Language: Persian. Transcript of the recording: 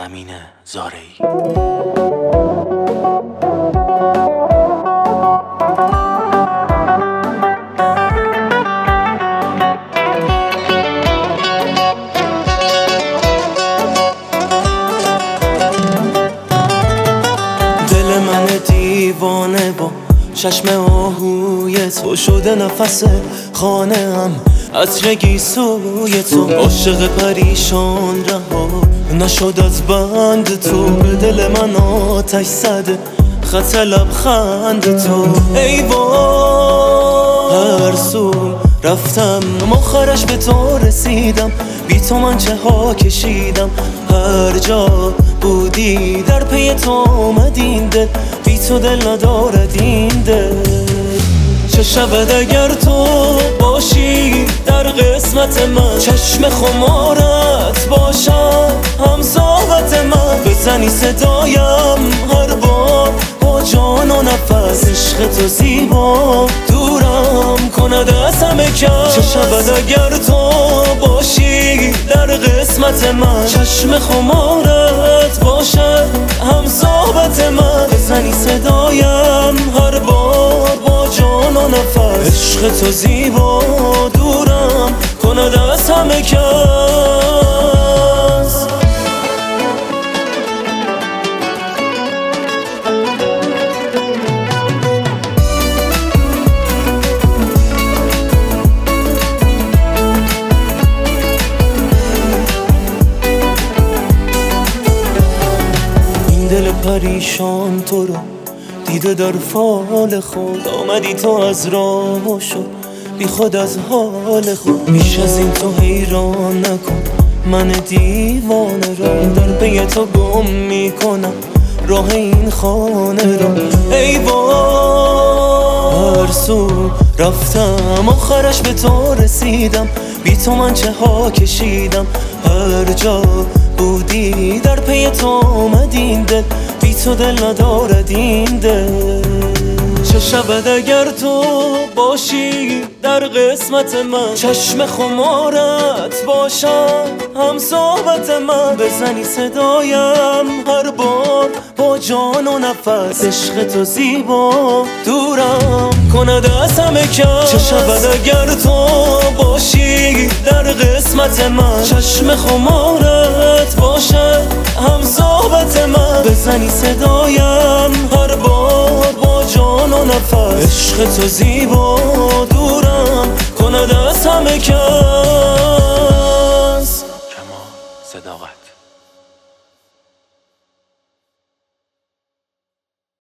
امین زارعی. دل من دیوانه با چشم آهوی تو شده نفس خانه ام، عطر گیسوی تو عاشق پریشان رها نشد از بند تو. به دل من آتش زده خط لبخند تو. ای وای هر سو رفتم آخرش به تو رسیدم، بی تو من چه ها کشیدم. هر جا بودی در پی تو آمد این دل، بی تو دل ندارد این دل. چه شود اگر تو باشی در قسمت من، چشم خمارت باشم همساحت من. بزنی صدایم هر بار با جان و نفس، عشق تو زیبا دورم کند از همه کس. چه شود اگر تو باشی در قسمت من، چشم خمارت باشم همساحت من. بزنی صدایم هر بار با جان و نفس، عشق تو زیبا دورم کند از همه کس. این دل پریشان تو رو دیده در فال خود، آمدی تو از راه و شد بی خود از حال خود. بیش از این تو حیران نکن من دیوانه را، در پی تو گم میکنم راه این خانه را. ای وای هر سو رفتم آخرش به تو رسیدم، بی تو من چه ها کشیدم. هر جا بودی در پی تو آمد این دل، بی تو دل ندارد این دل. چه شود اگر تو باشی در قسمت من، چشم خمارت باشم همساحت من. بزنی صدایم هر بار با جان و نفس، عشق تو زیبا دورم کند از همه کس. چه شود اگر تو باشی در قسمت من، چشم خمارت باشم همساحت من. بزنی صدایم هر بار با جان و نفس، عشق تو زیبا دورم کند از همه کس. کما صداقت.